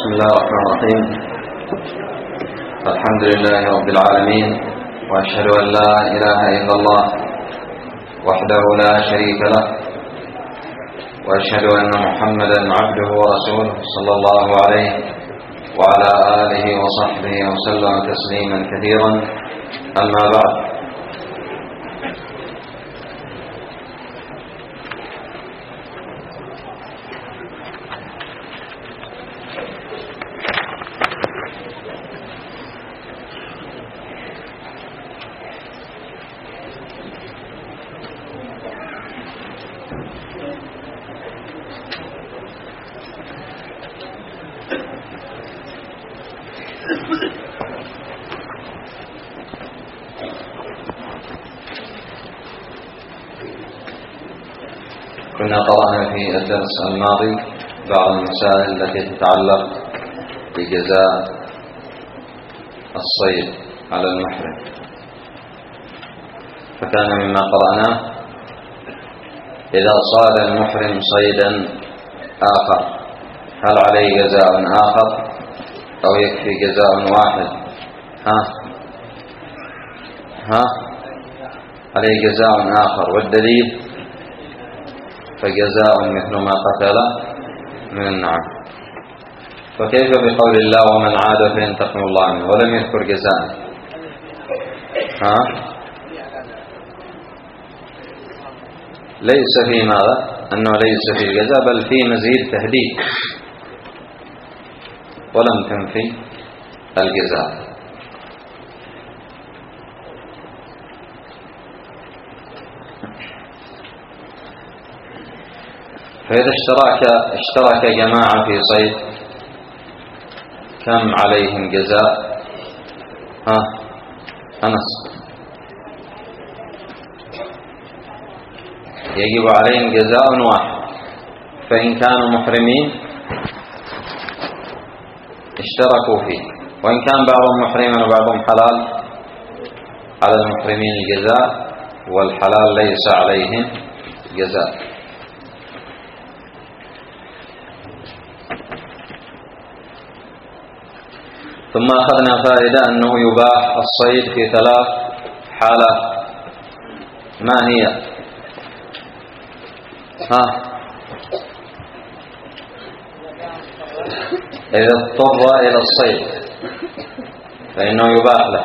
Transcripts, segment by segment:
بسم الله الرحمن الرحيم. الحمد لله رب العالمين، وأشهد أن لا إله إلا الله وحده لا شريك له، وأشهد أن محمدا عبده ورسوله صلى الله عليه وعلى آله وصحبه وسلم تسليما كثيرا. أما بعد، كنا قرأنا في الدرس الماضي بعض المسائل التي تتعلق بجزاء الصيد على المحرم، فكان مما قرأناه: إذا صاد المحرم صيدا آخر هل عليه جزاء آخر أو يكفي جزاء واحد؟ عليه جزاء آخر، والدليل فجزاء مثل ما قتل من النعم. فكيف بقول الله: ومن عاد فينتقم الله منه، ولم يذكر جزاء؟ ليس في ماذا؟ أنه ليس في جزاء، بل في مزيد تهديد، ولم تنفي الجزاء. فإذا اشترك جماعة في صيد، كم عليهم جزاء؟ أنس، يجب عليهم جزاء واحد. فإن كانوا محرمين اشتركوا فيه، وإن كان بعضهم محرما وبعضهم حلال، على المحرمين الجزاء، والحلال ليس عليهم جزاء. ثم أخذنا فائدة أنه يباح الصيد في 3 حالات. ما هي؟ إذا اضطر إلى الصيد فإنه يباح له.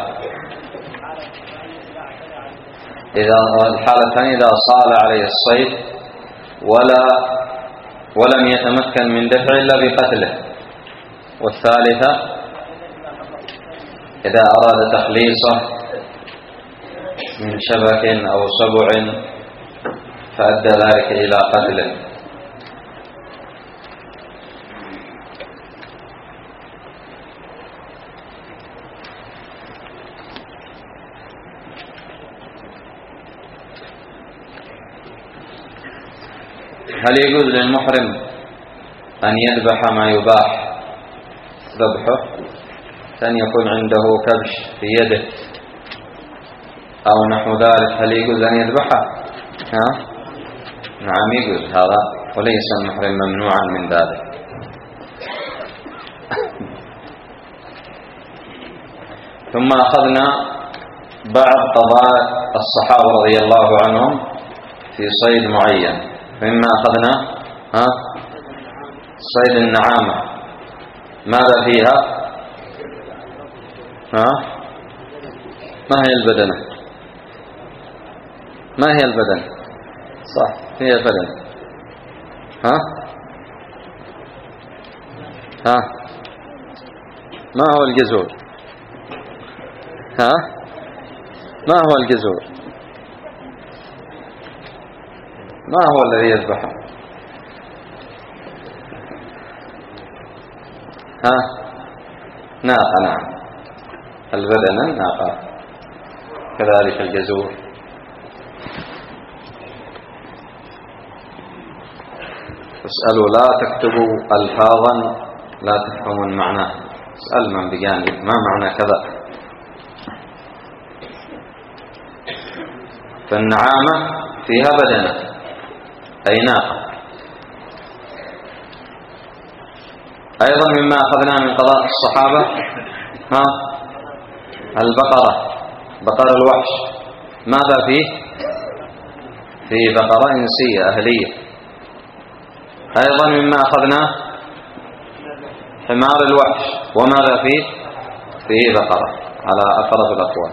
الحالة الثانية: إذا صال عليه الصيد ولم يتمكن من دفعه إلا بقتله. والثالثة: إذا أراد تخليصه من شبك أو سبع فأدى ذلك إلى قتله. هل يجوز للمحرم أن يذبح ما يباح ذبحه؟ أن يكون عنده كبش في يده أو نحو ذلك، هل يجوز أن يذبحه؟ نعم يجوز هذا، وليس المحرم ممنوعا من ذلك. ثم أخذنا بعض قضايا الصحابة رضي الله عنهم في صيد معين. مما أخذنا صيد النعامة. ماذا فيها؟ ما هي البدنة؟ ما هي البدنة؟ صح، هي البدنة. ما هو الجزور؟ ما هو الجزور؟ ما هو الذي يذبحه؟ ناقة. نعم، البدنة الناقة، كذلك الجزور. اسألوا لا تكتبوا ألفاظا لا تفهمون معناه. اسأل من بجانب ما معنى كذا. فالنعامة فيها بدنة أي ناقة، أيضا مما أخذناه من قضاء الصحابة البقرة، بقر الوحش، ماذا فيه؟ فيه بقرة إنسية أهلية. أيضا مما أخذناه حمار الوحش، وماذا فيه؟ فيه بقرة على أقرب الأقوال.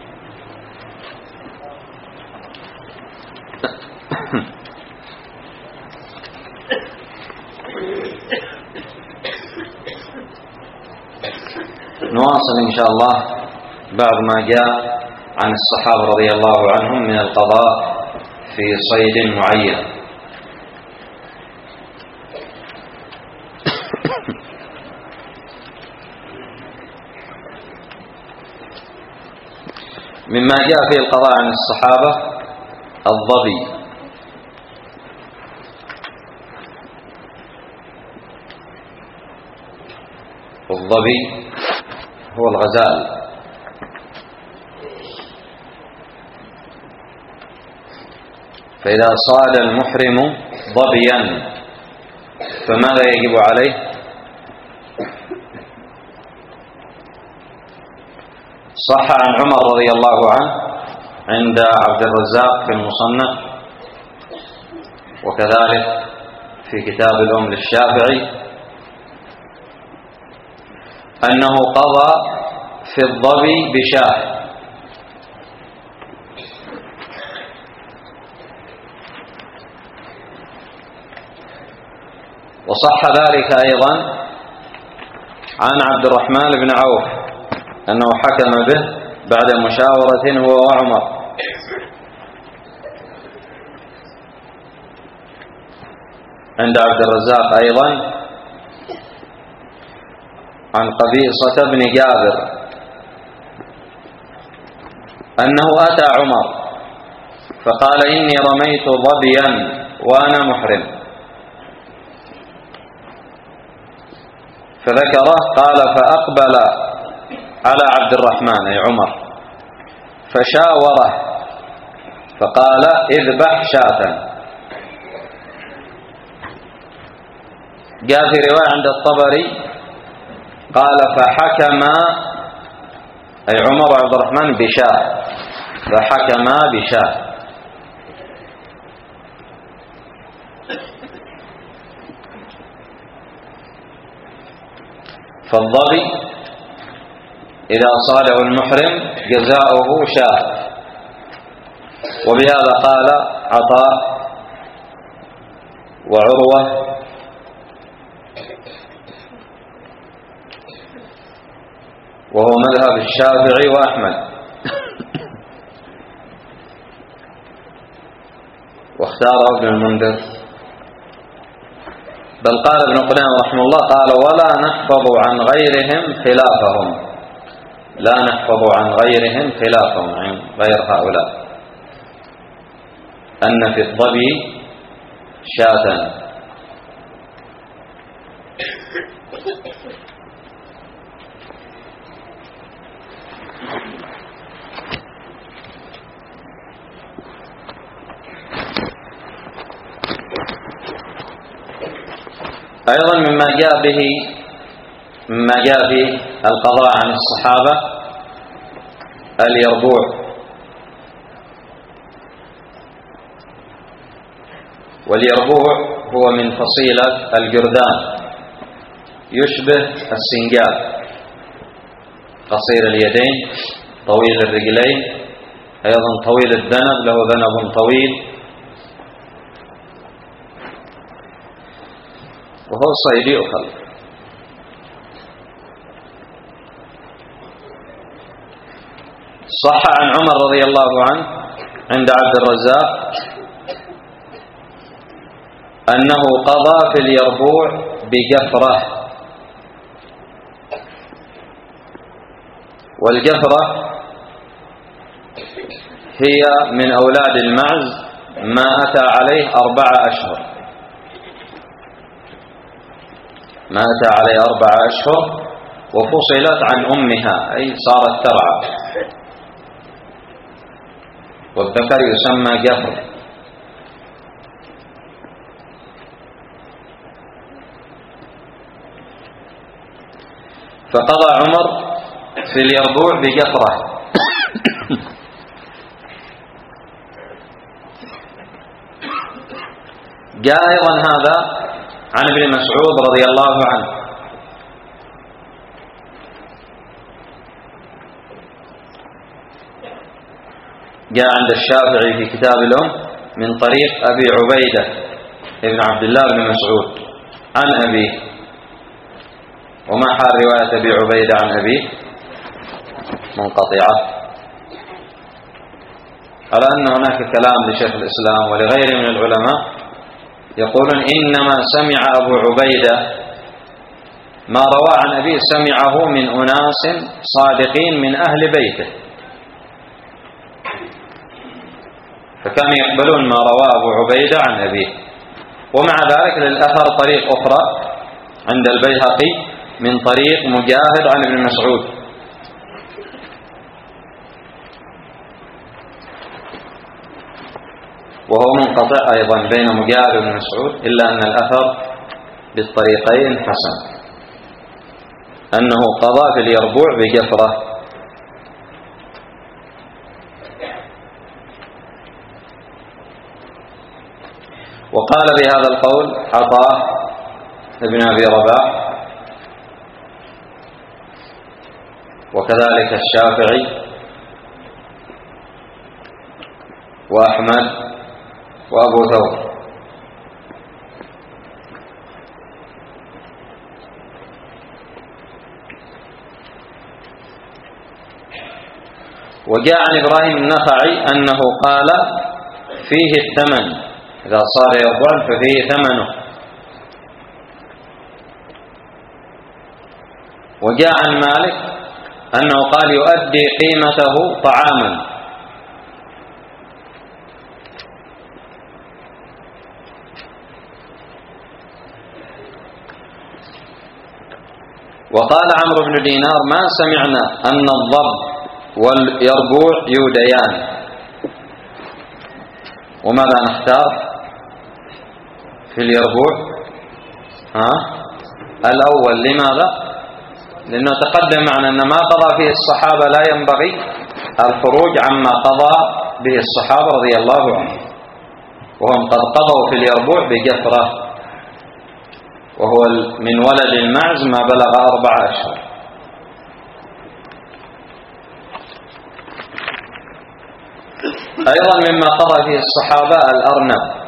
نواصل إن شاء الله بعض ما جاء عن الصحابة رضي الله عنهم من القضاء في صيد معين. مما جاء في القضاء عن الصحابة الظبي. الظبي هو الغزال، فإذا صاد المحرم ظبيا فماذا يجب عليه؟ صح عن عمر رضي الله عنه عند عبد الرزاق في المصنف، وكذلك في كتاب الأم للشافعي، أنه قضى في الظبي بشاة، وصح ذلك أيضا عن عبد الرحمن بن عوف أنه حكم به بعد مشاورة هو وعمر. عند عبد الرزاق أيضا عن قبيصة بن جابر أنه أتى عمر فقال إني رميت ظبيا وأنا محرم، فذكره قال فأقبل على عبد الرحمن أي عمر فشاوره فقال اذبح شاة. جاء في رواية عند الطبري قال فحكما أي عمر وعبد الرحمن بشاة، فحكما بشاة. فالظبي إذا صاده المحرم جزاؤه شاة، وبهذا قال عطاء وعروة وهو مذهب الشافعي وأحمد، واختاره ابن المنذر، بل قال ابن قدامة رحمه الله قال ولا نحفظ عن غيرهم خلافهم، لا نحفظ عن غيرهم خلافهم، عن غير هؤلاء، أن في الظبي شاة. أيضا مما جاء في القضاء عن الصحابة اليربوع، واليربوع هو من فصيلة الجرذان، يشبه السنجاب، قصير اليدين طويل الرجلين، أيضا طويل الذنب، له ذنب طويل، وهو صيد يؤكل. صح عن عمر رضي الله عنه عند عبد الرزاق أنه قضى في اليربوع بجفرة، والجفرة هي من أولاد المعز ما أتى عليه 4 أشهر، ما أتى عليه 4 أشهر وفصلت عن أمها أي صارت ترعى، والذكر يسمى جفر. فقضى عمر في اليربوع بقطرة. جاء أيضا هذا عن ابن مسعود رضي الله عنه، جاء عند الشافعي في كتاب الأم من طريق أبي عبيدة ابن عبد الله بن مسعود عن أبيه. وما حال رواية أبي عبيدة عن أبيه؟ منقطعة، على أن هناك كلام لشيخ الإسلام ولغيره من العلماء يقولون إنما سمع أبو عبيدة ما روى عن أبيه سمعه من أناس صادقين من أهل بيته، فكانوا يقبلون ما روى أبو عبيدة عن أبيه. ومع ذلك للأثر طريق أخرى عند البيهقي من طريق مجاهد عن ابن مسعود، وهو منقطع أيضا بين مجاهد وابن مسعود، إلا أن الأثر بالطريقين حسن، أنه قضى في اليربوع بجفرة. وقال بهذا القول عطاء ابن أبي رباح وكذلك الشافعي وأحمد وأبو ثور. وجاء عن إبراهيم النخعي أنه قال فيه الثمن، إذا صار يربوع ففيه ثمنه. وجاء عن مالك أنه قال يؤدي قيمته طعاما. وقال عمرو بن دينار ما سمعنا أن الضب واليربوع يوديان. وماذا نختار في اليربوع؟ الأول. لماذا؟ لأنه تقدم معنا أن ما قضى فيه الصحابة لا ينبغي الخروج عما قضى به الصحابة رضي الله عنهم، وهم قد قضوا في اليربوع بجفرة، وهو من ولد المعز ما بلغ 4 أشهر. أيضا مما قضى فيه الصحابة الأرنب.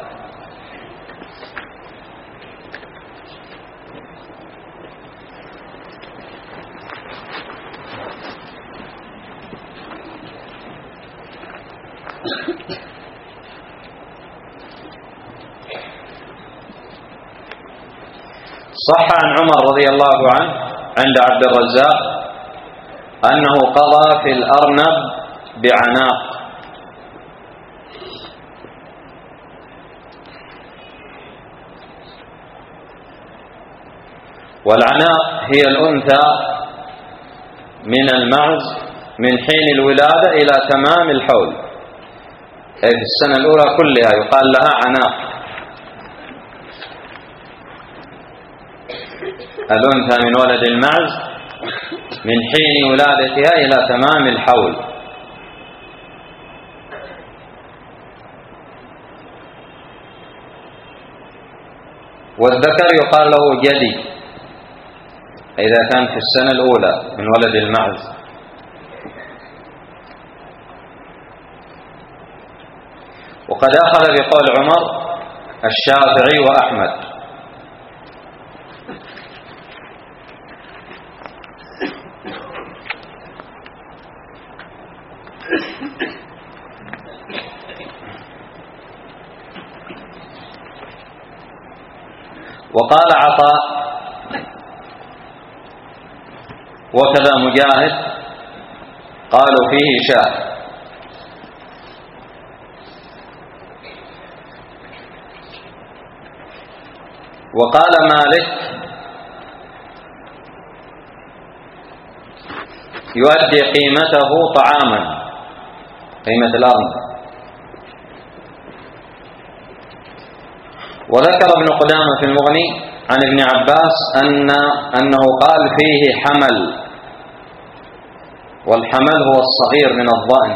صح عن عمر رضي الله عنه عند عبد الرزاق أنه قضى في الأرنب بعناق. والعناق هي الأنثى من المعز من حين الولادة إلى تمام الحول، أي في السنة الأولى كلها يقال لها عناق. الأنثى من ولد المعز من حين ولادتها إلى تمام الحول. والذكر يقال له جدي إذا كان في السنة الأولى من ولد المعز. وقد أخذ بقول عمر الشافعي وأحمد. وقال عطاء وكذا مجاهد قالوا فيه شاة. وقال مالك يؤدي قيمته طعاما، قيمة الأرض. وذكر ابن قدامة في المغني عن ابن عباس أنه قال فيه حمل، والحمل هو الصغير من الضأن،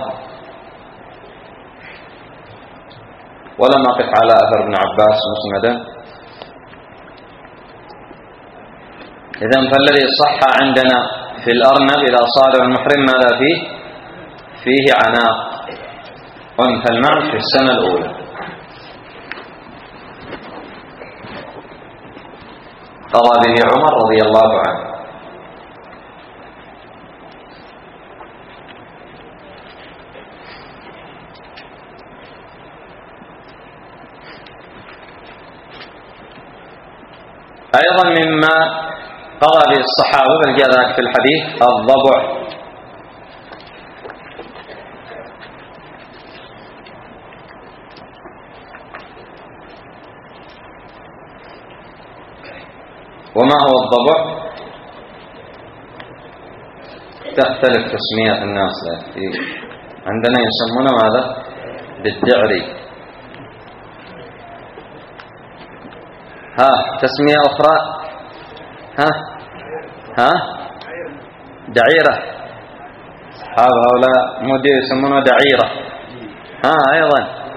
ولم أقف على أثر ابن عباس مسندا. إذن فالذي صح عندنا في الأرنب إذا صاد المحرم ماذا فيه؟ فيه عناق أنثى المعز في السنة الأولى. قضى به عمر رضي الله عنه. أيضا مما قضى به الصحابة بل جاء ذلك في الحديث الضبع. وما هو الضبع؟ تختلف تسميات الناس له. عندنا يسمونه ماذا؟ بالدعري. تسمية أخرى دعيرة. هؤلاء مدير يسمونه دعيرة. أيضا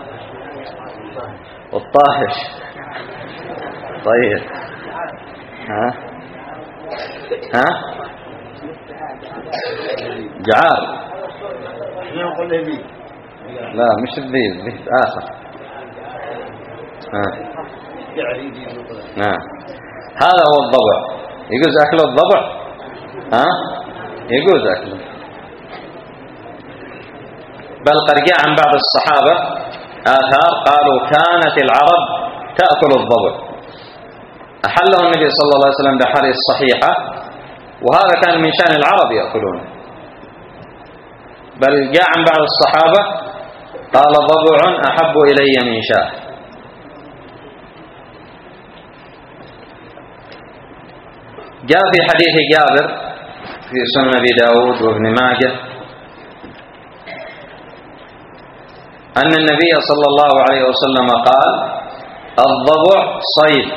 والطاهش. طيب جعار. لا مش الذيب، ذيب آخر. هذا هو الضبع. يجوز أكل الضبع؟ يجوز أكله. بل قد جاء عن بعض الصحابة آثار قالوا كانت العرب تأكل الضبع، أحله النبي صلى الله عليه وسلم بحديث الصحيحة، وهذا كان من شأن العرب يأكلونه. بل جاء عن بعض الصحابة قال ضبع أحب إلي من شاه. جاء في حديث جابر في سنن أبي داود وابن ماجه أن النبي صلى الله عليه وسلم قال الضبع صيد،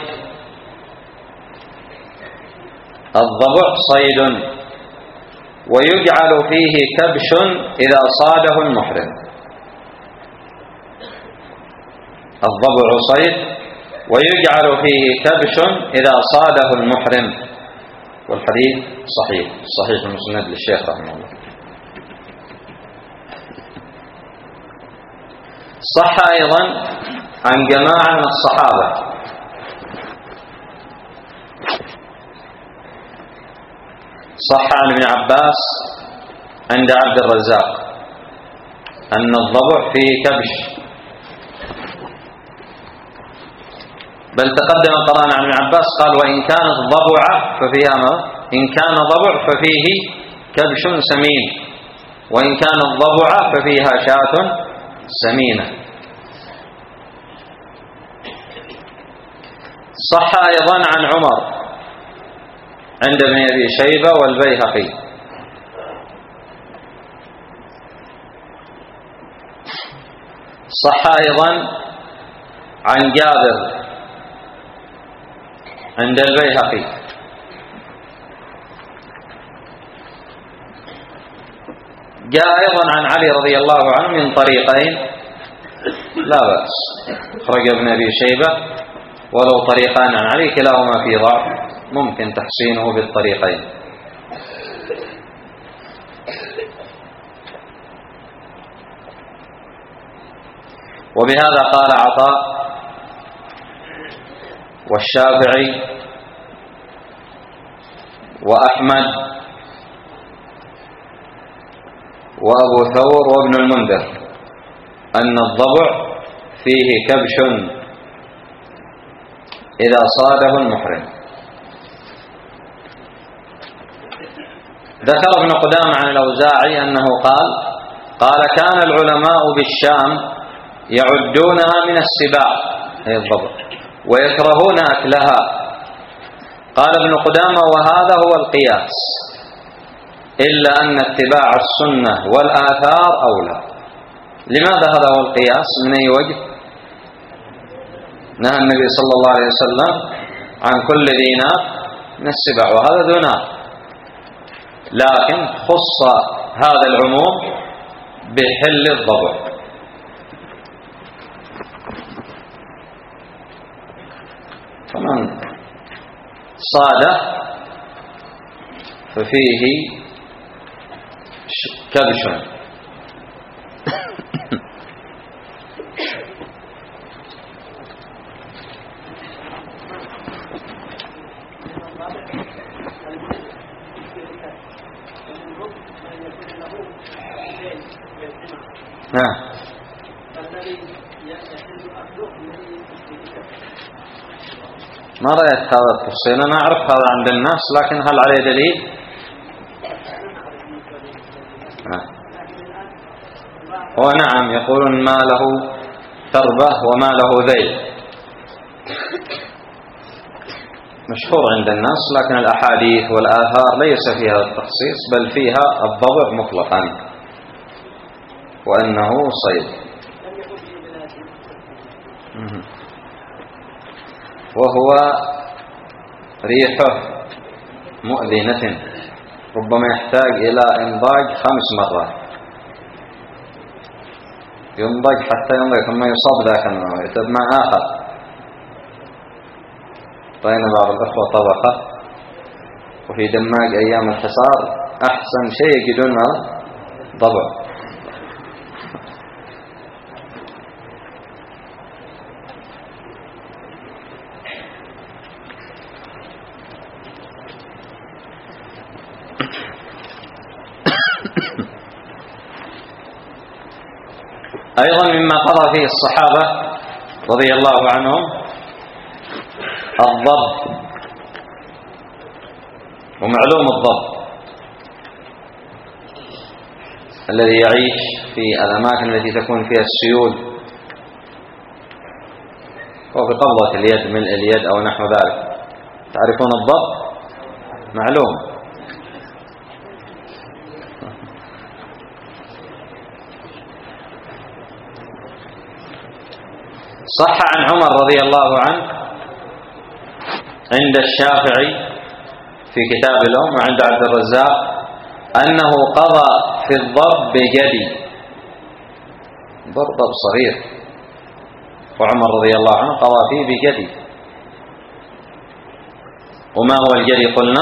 الضبع صيد ويجعل فيه كبش إذا صاده المحرم. الضبع صيد ويجعل فيه كبش إذا صاده المحرم. والحديث صحيح المسند للشيخ رحمه الله. صح أيضا عن جماعة من الصحابة صح عن ابن عباس عند عبد الرزاق أن الضبع فيه كبش، بل تقدم قرآن عن ابن عباس قال وإن كانت ضبعة ففيها إن كان ضبع ففيه كبش سمين، وإن كان الضبع ففيها شاة سمينة. صح أيضا عن عمر عند ابن أبي شيبة والبيهقي صح أيضا عن جابر عند البيهقي. جاء أيضا عن علي رضي الله عنه من طريقين لا بأس، خرج ابن أبي شيبة ولو طريقان عن علي كلاهما في ضعف ممكن تحسينه بالطريقين. وبهذا قال عطاء والشافعي وأحمد وأبو ثور وابن المنذر أن الضبع فيه كبش إذا صاده المحرم. ذكر ابن قدامة عن الأوزاعي أنه قال كان العلماء بالشام يعدونها من السباع هي الضبع ويكرهون أكلها. قال ابن قدامة وهذا هو القياس، إلا أن اتباع السنة والآثار أولى. لماذا هذا هو القياس؟ من أي وجه؟ نهى النبي صلى الله عليه وسلم عن كل دينار من السباع، وهذا دونار، لكن خص هذا العموم بحل الضبع. فمن صاد ففيه كبش. ما رأيت هذا التفصيل، أنا أعرف هذا عند الناس، لكن هل عليه دليل؟ ونعم، يقولون ما له تربة وما له ذيل، مشهور عند الناس، لكن الأحاديث والآثار ليس فيها التخصيص، بل فيها الضبع مطلقا وأنه صيد، وهو ريحه مؤذنة، ربما يحتاج إلى إنضاج 5 مرات، ينضج حتى ينضج ثم يصاب ذاك النوع، يتب مع آخر. رأينا بعض الأخوة طبقة وفي دماغ أيام الحصار أحسن شيء يجدون ضبع. أيضا مما قضى فيه الصحابة رضي الله عنهم الضب، ومعلوم الضب الذي يعيش في الأماكن التي تكون فيها السيول وبقبضة اليد، ملء اليد أو نحو ذلك. تعرفون الضب؟ معلوم. صح عن عمر رضي الله عنه عند الشافعي في كتاب الأم وعند عبد الرزاق أنه قضى في الضب بجدي، ضب صغير، وعمر رضي الله عنه قضى فيه بجدي. وما هو الجدي؟ قلنا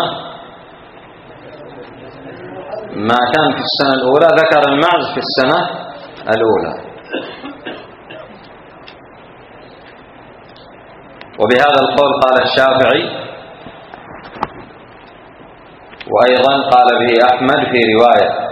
ما كان في السنة الأولى، ذكر المعز في السنة الأولى. وبهذا القول قال الشافعي، وأيضا قال به أحمد في رواية.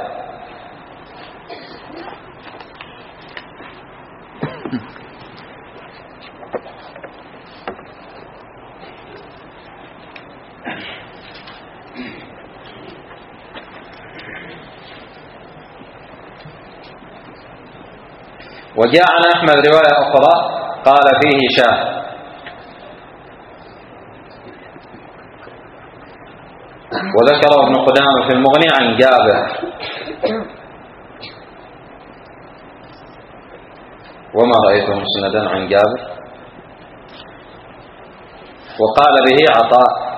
وجاء عن أحمد رواية أخرى قال فيه شاه، وذكره ابن قدامة في المغني عن جابر، وما رأيته مسندا عن جابر. وقال به عطاء.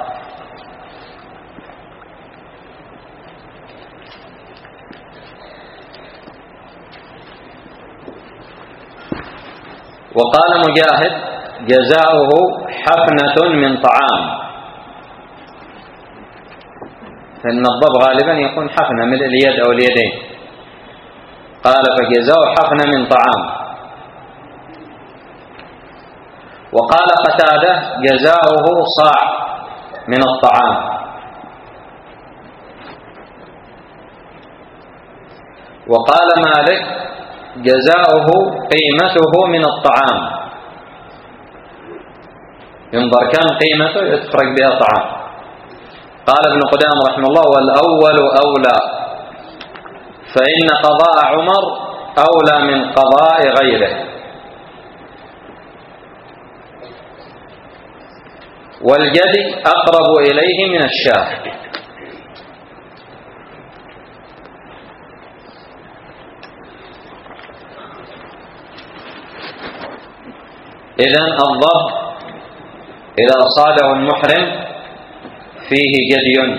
وقال مجاهد جزاؤه حفنة من طعام، فإن الضب غالبا يكون حفنة من اليد أو اليدين، قال فجزاؤه حفنة من طعام. وقال قتادة جزاؤه صاع من الطعام. وقال مالك جزاؤه قيمته من الطعام، ينظر كم قيمته يتفرق بها طعام. قال ابن قدامة رحمه الله والأول أولى، فإن قضاء عمر أولى من قضاء غيره، والجدي أقرب إليه من الشاه. إذن الضب إذا صاده المحرم فيه جدي.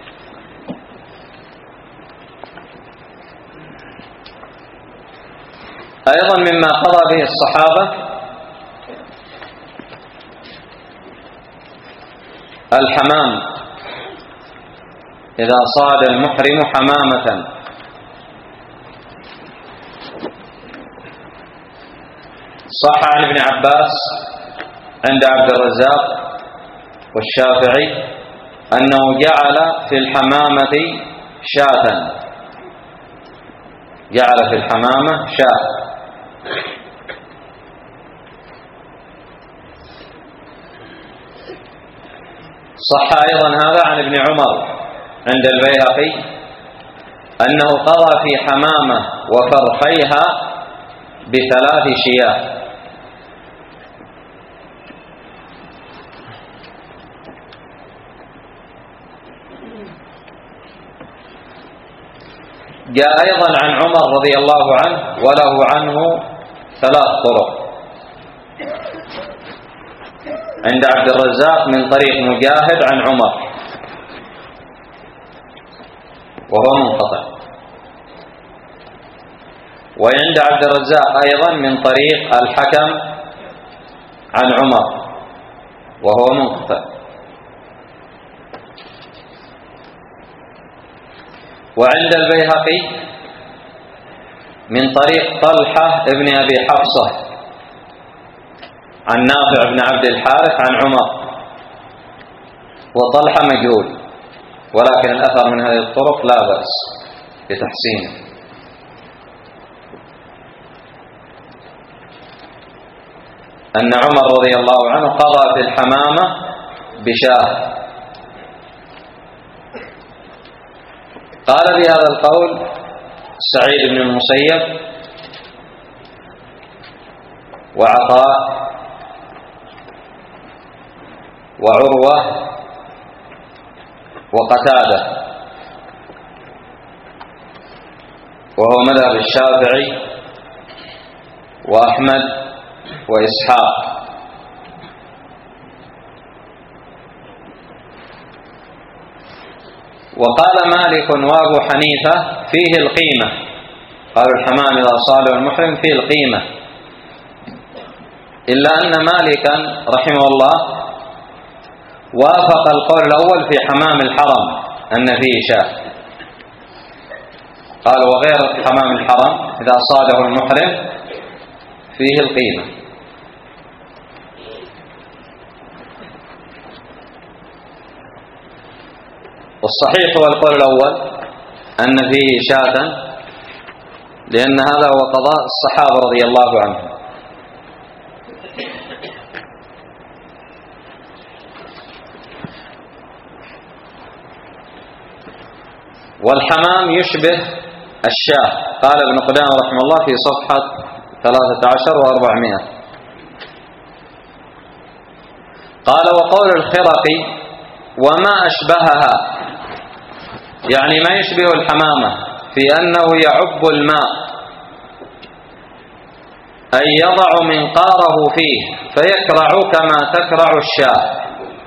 أيضا مما قضى به الصحابة الحمام، إذا صاد المحرم حمامة. صح عن ابن عباس عند عبد الرزاق والشافعي أنه جعل في الحمامة شاة، جعل في الحمامة شاة. صح أيضا هذا عن ابن عمر عند البيهقي أنه قضى في حمامة وفرخيها ب3 شياه. جاء أيضا عن عمر رضي الله عنه وله عنه 3 طرق، عند عبد الرزاق من طريق مجاهد عن عمر وهو منقطع، وعند عبد الرزاق أيضا من طريق الحكم عن عمر وهو منقطع، وعند البيهقي من طريق طلحة ابن أبي حفصة عن نافع بن عبد الحارث عن عمر، وطلحة مجهول، ولكن الأثر من هذه الطرق لا بأس بتحسينه. أن عمر رضي الله عنه قضى في الحمامة بشاة. قال بهذا القول سعيد بن المسيب وعطاء وعروة وقتادة، وهو مذهب الشافعي وأحمد وإسحاق. وقال مالك وأبو حنيفة فيه القيمة، قالوا الحمام إذا صاده المحرم فيه القيمة، إلا أن مالكا رحمه الله وافق القول الأول في حمام الحرم أن فيه شاة، قال وغير حمام الحرم إذا صاده المحرم فيه القيمة. والصحيح هو القول الأول أن فيه شاة، لأن هذا هو قضاء الصحابة رضي الله عنهم. والحمام يشبه الشاة، قال ابن قدامة رحمه الله في صفحة 13 و400. قال وقول الخرقي وما أشبهها، يعني ما يشبه الحمامة في أنه يعب الماء، أي يضع منقاره فيه فيكرع كما تكرع الشاة.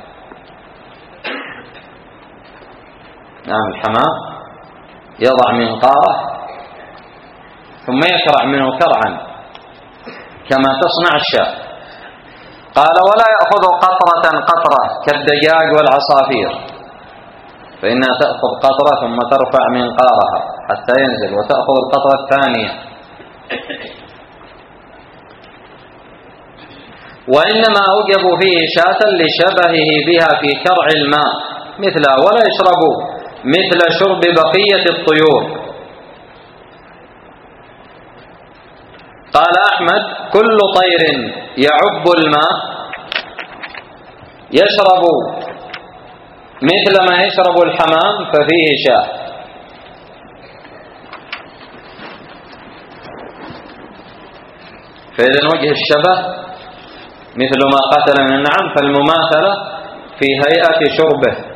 نعم، الحمام يضع منقاره ثم يكرع منه كرعا كما تصنع الشاة. قال ولا يأخذ قطرة قطرة كالدجاج والعصافير، فإنها تأخذ قطرة ثم ترفع منقارها حتى ينزل وتأخذ القطرة الثانية. وإنما أوجبوا فيه شاة لشبهه بها في كرع الماء مثلها، ولا يشربوا مثل شرب بقية الطيور. قال أحمد كل طير يعب الماء يشرب مثل ما يشرب الحمام ففيه شاة. فإذا وجه الشبه مثل ما قتل من النعم، فالمماثلة في هيئة شربه.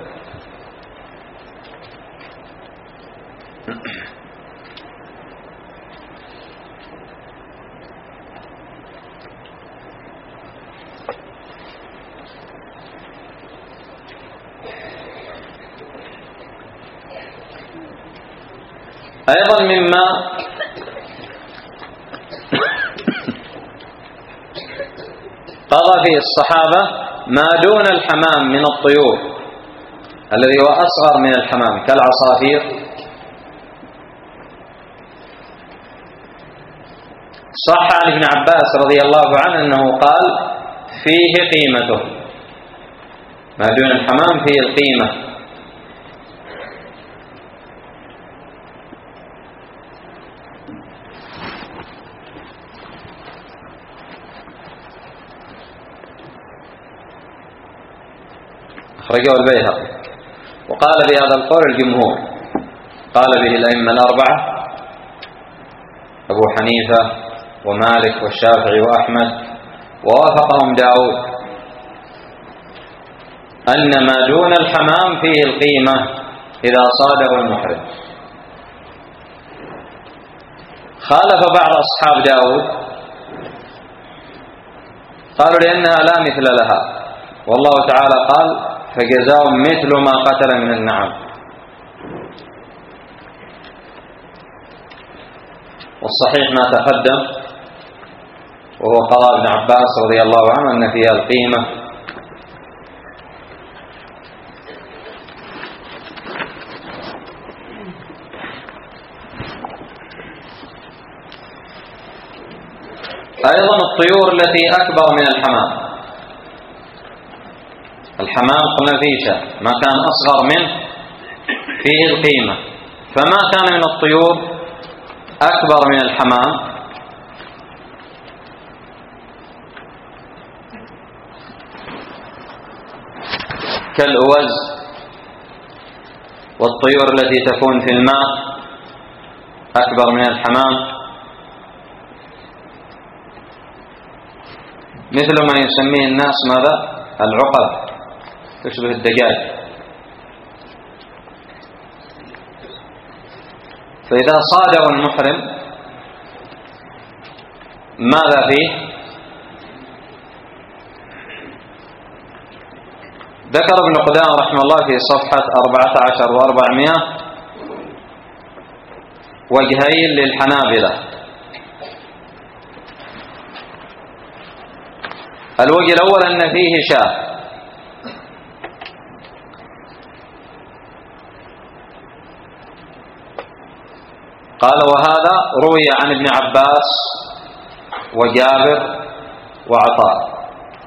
أيضا مما قضى فيه الصحابة ما دون الحمام من الطيور الذي هو أصغر من الحمام كالعصافير. صح عن ابن عباس رضي الله عنه أنه قال فيه قيمته، ما دون الحمام فيه القيمة. أخرجه البيهقي. وقال بهذا القول الجمهور، قال به الأئمة الأربعة أبو حنيفة ومالك والشافعي وأحمد، ووافقهم داود أن ما دون الحمام فيه القيمة إذا صاده المحرم. خالف بعض أصحاب داود، قالوا لأنها لا مثل لها، والله تعالى قال فجزاء مثل ما قتل من النعم. والصحيح ما تقدم وهو قضاء ابن عباس رضي الله عنه أن فيها القيمة. أيضا الطيور التي أكبر من الحمام. الحمام قلنا فيه شاة، ما كان أصغر منه فيه القيمة، فما كان من الطيور أكبر من الحمام كالأوز والطيور التي تكون في الماء أكبر من الحمام، مثل ما يسميه الناس ماذا؟ العقب، تشبه الدجاج. فإذا صاده المحرم ماذا فيه؟ ذكر ابن قدامة رحمه الله في صفحة 14 و400 وجهين للحنابلة. الوجه الأول أن فيه شاة، قال وهذا روي عن ابن عباس وجابر وعطاء،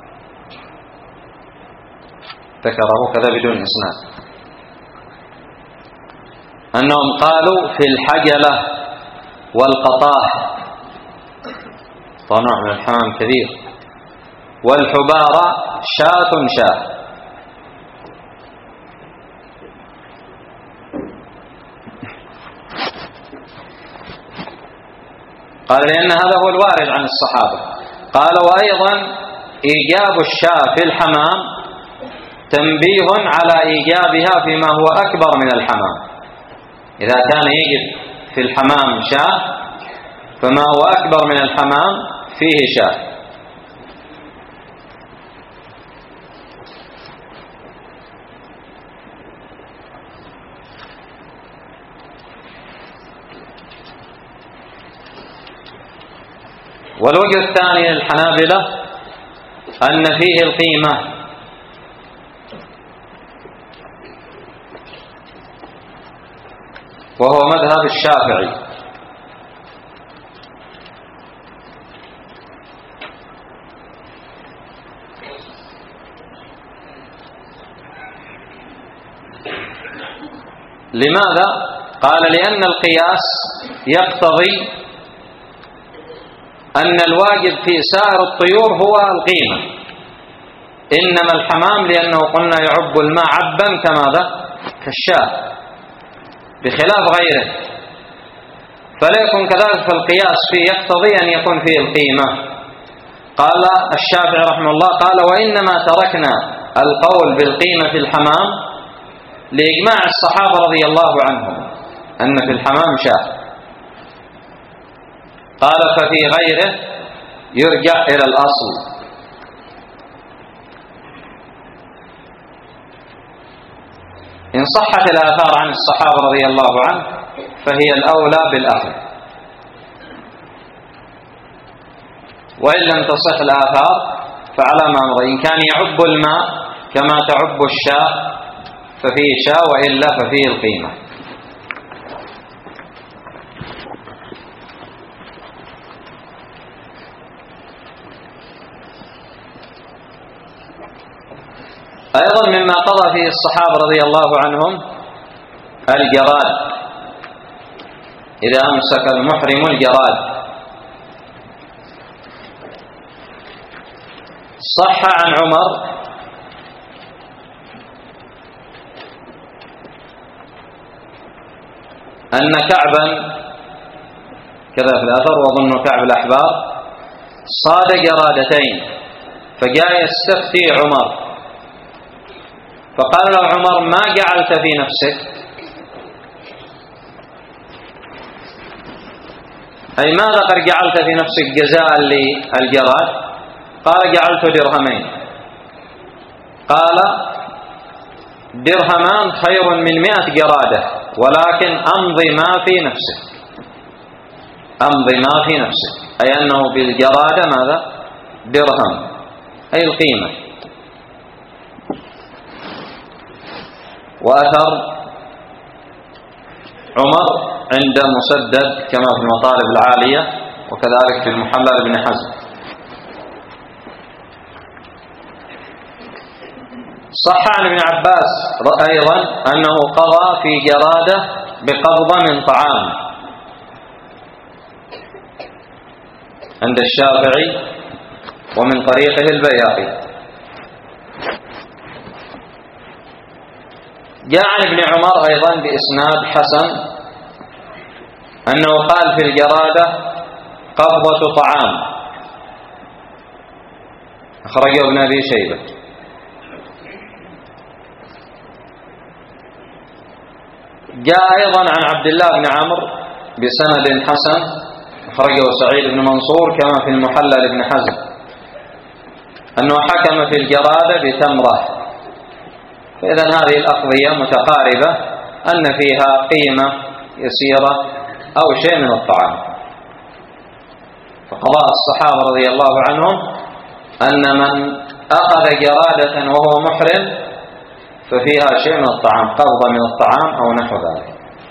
ذكره كذا بدون إسناد، أنهم قالوا في الحجلة والقطاح، طنوع من الحمام كثير، والحبارة شاة شاة. قال لأن هذا هو الوارد عن الصحابة. قال وأيضا إيجاب الشاة في الحمام تنبيه على إيجابها فيما هو أكبر من الحمام. إذا كان يجب في الحمام شاة فما هو أكبر من الحمام فيه شاة. والوجه الثاني للحنابلة أن فيه القيمة، وهو مذهب الشافعي. لماذا؟ قال لأن القياس يقتضي أن الواجب في سائر الطيور هو القيمة، إنما الحمام لأنه قلنا يعب الماء عبا كماذا؟ كالشاة، بخلاف غيره. فلا يكون كذلك، فالقياس فيه يقتضي أن يكون فيه القيمة. قال الشافعي رحمه الله قال وإنما تركنا القول بالقيمة في الحمام لإجماع الصحابة رضي الله عنهم أن في الحمام شاة. قال ففي غيره يرجع إلى الأصل. إن صحت الآثار عن الصحابة رضي الله عنه فهي الأولى بالأخذ. وإن لم تصح الآثار فعلى ما مضى، إن كان يعب الماء كما تعب الشاء ففيه شاء، وإلا ففيه القيمة. أيضا مما قضى فيه الصحابة رضي الله عنهم الجراد، إذا أمسك المحرم الجراد. صح عن عمر أن كعبا كذا في الأثر، وظن كعب الأحبار صاد جرادتين، فجاء يستفتي عمر فقال له عمر: ما جعلت في نفسك؟ أي ماذا قد جعلت في نفسك جزاء للجراد؟ قال: جعلت درهمين. قال: درهمان خير من 100 جرادة، ولكن أمضي ما في نفسك، أمضي ما في نفسك، أي أنه بالجرادة ماذا؟ درهم، أي القيمة. وأثر عمر عند مسدد كما في المطالب العالية، وكذلك في المحلى بن حزم. صح عن ابن عباس أيضا أنه قضى في جرادة بقبضة من طعام عند الشافعي ومن طريقه البيهقي. جاء عن ابن عمر أيضا بإسناد حسن أنه قال في الجرادة قبضة طعام، أخرجه ابن أبي شيبة. جاء أيضا عن عبد الله بن عمرو بسند حسن، أخرجه سعيد بن منصور كما في المحلى لابن حزم، أنه حكم في الجرادة بتمرة. فإذا هذه الأقضية متقاربة، أن فيها قيمة يسيرة أو شيء من الطعام. فقضاء الصحابة رضي الله عنهم أن من أخذ جرادة وهو محرم ففيها شيء من الطعام، قبضة من الطعام أو نحو ذلك.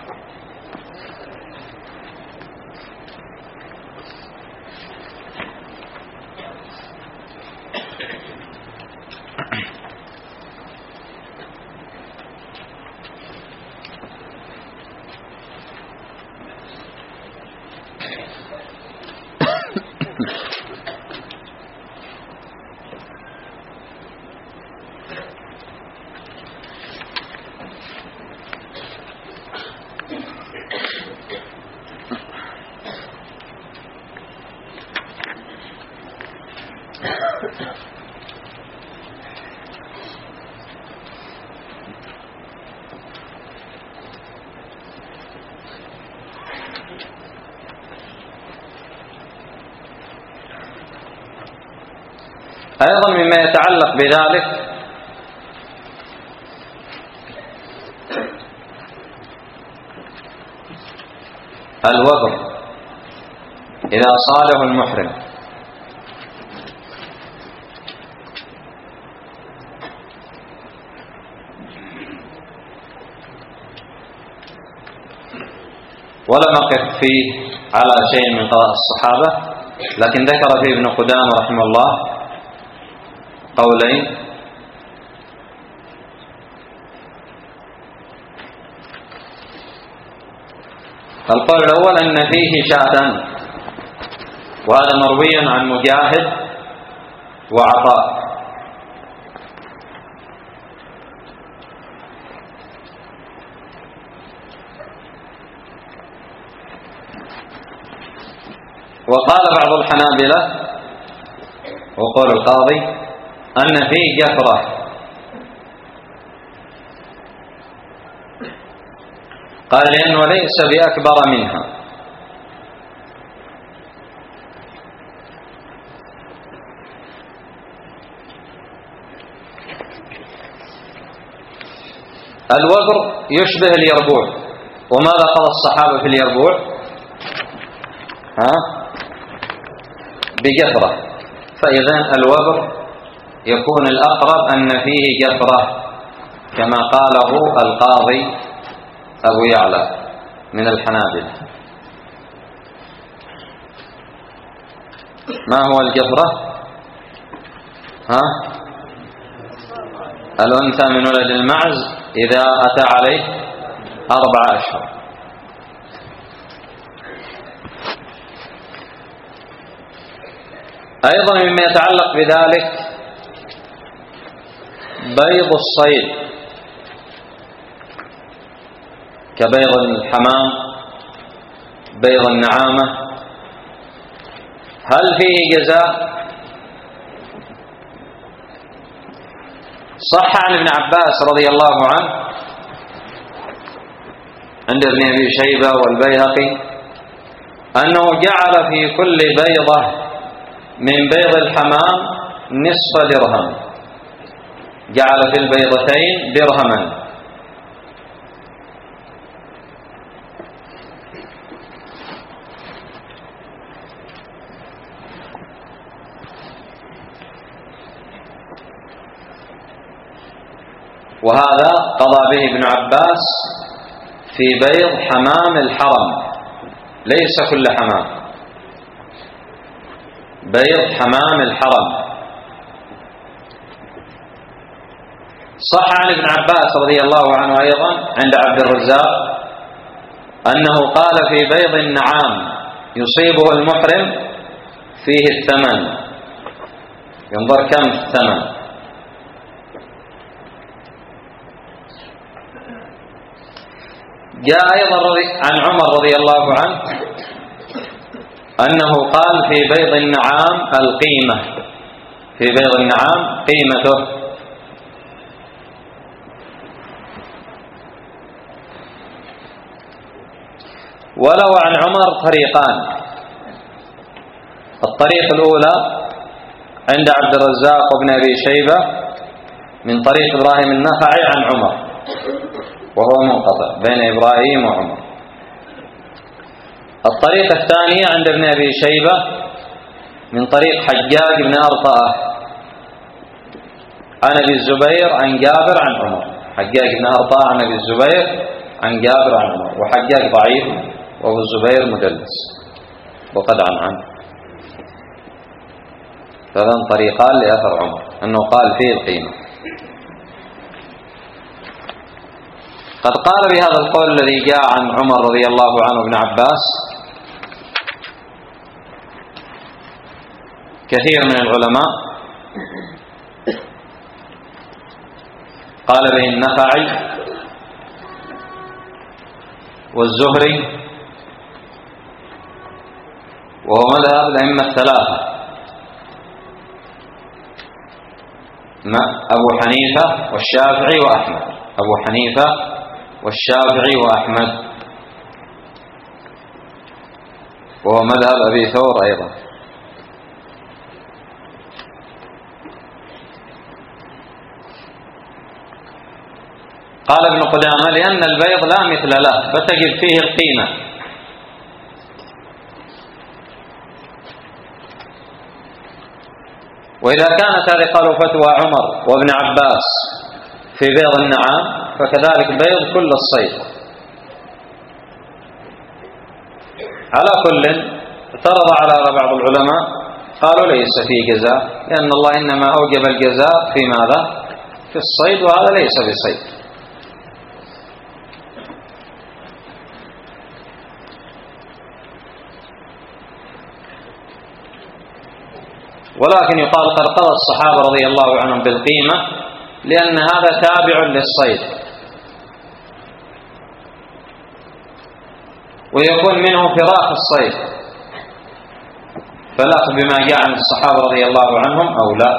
أيضا مما يتعلق بذلك الوبر إذا صاله المحرم. ولم أقف فيه على شيء من قضاء الصحابة، لكن ذكر فيه ابن قدامة رحمه الله قولين. القول الأول أن فيه شاة، وهذا مروي عن مجاهد وعطاء. وقال بعض الحنابلة وقول القاضي أن فيه جفرة، قال لأنه ليس بأكبر منها. الوبر يشبه اليربوع، وماذا قضى الصحابة في اليربوع؟ بجفرة. فإذا الوبر يكون الأقرب أن فيه جفرة كما قاله القاضي أبو يعلى من الحنابلة. ما هو الجفرة؟ الأنثى من ولد المعز إذا أتى عليه 4 أشهر. أيضا مما يتعلق بذلك بيض الصيد كبيض الحمام، بيض النعامة، هل فيه جزاء؟ صح عن ابن عباس رضي الله عنه عند ابن أبي شيبة والبيهقي أنه جعل في كل بيضة من بيض الحمام نصف درهم، جعل في البيضتين درهما. وهذا قضى به ابن عباس في بيض حمام الحرم، ليس كل حمام، بيض حمام الحرم. صح عن ابن عباس رضي الله عنه أيضا عند عبد الرزاق أنه قال في بيض النعام يصيبه المحرم فيه الثمن، ينظر كم الثمن. جاء أيضا عن عمر رضي الله عنه أنه قال في بيض النعام القيمة، في بيض النعام قيمته. ولو عن عمر طريقان، الطريق الأولى عند عبد الرزاق وابن أبي شيبة من طريق إبراهيم النخعي عن عمر، وهو منقطع بين إبراهيم وعمر. الطريقة الثانية عند ابن أبي شيبة من طريق حجاج بن أرطاة عن أبي الزبير عن جابر عن عمر، حجاج بن أرطاة عن أبي الزبير عن جابر عن عمر، وحجاج ضعيف وأبو الزبير مدلس وقد عنه. فذن طريقان لأثر عمر أنه قال فيه القيمة. قد قال بهذا القول الذي جاء عن عمر رضي الله عنه ابن عباس كثير من العلماء، قال به النخعي والزهري، وهو مذهب الأئمة الثلاثة، أبو حنيفة والشافعي وأحمد، أبو حنيفة والشافعي وأحمد، وهو مذهب أبي ثور أيضا. قال ابن قدامة لأن البيض لا مثل له فتجب فيه القيمة. وإذا كانت هذه قالوا فتوى عمر وابن عباس في بيض النعام فكذلك بيض كل الصيد. على كل اعترض على بعض العلماء قالوا ليس فيه جزاء، لأن الله إنما أوجب الجزاء في ماذا؟ في الصيد، وهذا ليس بصيد. ولكن يقال قد قضى الصحابة رضي الله عنهم بالقيمة لأن هذا تابع للصيد، ويكون منه فراخ الصيد، فالأخذ بما جاء عن الصحابة رضي الله عنهم أو لا.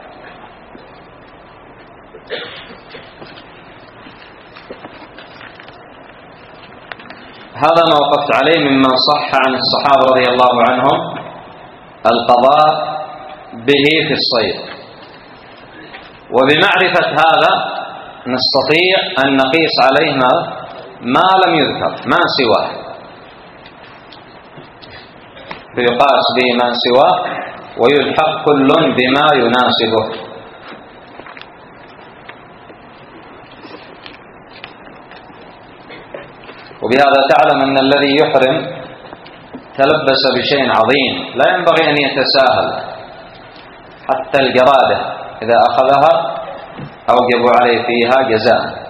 هذا ما وقفت عليه مما صح عن الصحابة رضي الله عنهم القضاء به في الصيد. وبمعرفة هذا نستطيع أن نقيس عليه ما لم يذكر ما سواه، فيقاس به ما سواه ويلحق كل بما يناسبه. وبهذا تعلم أن الذي يحرم تلبس بشيء عظيم لا ينبغي أن يتساهل، حتى الجرادة إذا أخذها أوجب عليه فيها جزاء.